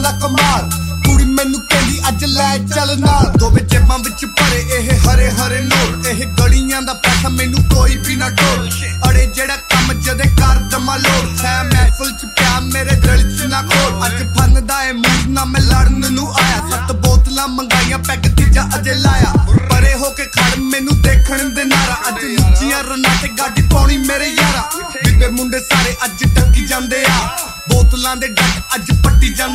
ਲਾ ਕਮਾਲ ਕੁੜੀ ਮੈਨੂੰ ਕਹਿੰਦੀ ਅੱਜ ਲੈ ਚੱਲ ਨਾਲ ਦੋਵੇਂ ਜੇਬਾਂ ਵਿੱਚ ਭਰੇ ਇਹ ਹਰੇ ਹਰੇ ਨੋਟ ਇਹ ਗਲੀਆਂ ਦਾ ਪੈਸਾ ਮੈਨੂੰ ਕੋਈ ਵੀ ਨਾ ਢੋਲ ਅੜੇ ਜਿਹੜਾ ਕੰਮ ਜਦੇ ਕਰ ਦਮਾ ਲੋੜ ਹੈ ਮਹਿਫਲ ਚ ਪਿਆ ਮੇਰੇ ਦਿਲ ਚ ਨਾ ਖੋਲ ਅੱਜ ਫਨਦਾ ਏ ਮੂਡ ਨਾ ਮੈਂ ਲੜਨ ਨੂੰ ਆਇਆ 7 ਬੋਤਲਾਂ ਮੰਗਾਈਆਂ ਪੈਗ ਤੀਜਾ ਅਜੇ ਲਾਇਆ ਪਰੇ ਹੋ ਕੇ ਖੜ ਮੈਨੂੰ ਦੇਖਣ ਦੇ ਨਾਰਾ ਅੱਜ ਲੁੱਚੀਆਂ ਰਨਾਂ ਤੇ ਗਾਡੀ ਪਾਉਣੀ ਮੇਰੇ ਯਾਰਾ ਬੀਬੇ ਮੁੰਡੇ ਸਾਰੇ ਅੱਜ ਟੱਕੀ ਜਾਂਦੇ ਆ ਬੋਤਲਾਂ ਦੇ ਡੱਕ ਅੱਜ ਪੱਟੀ ਜਾਂਦੇ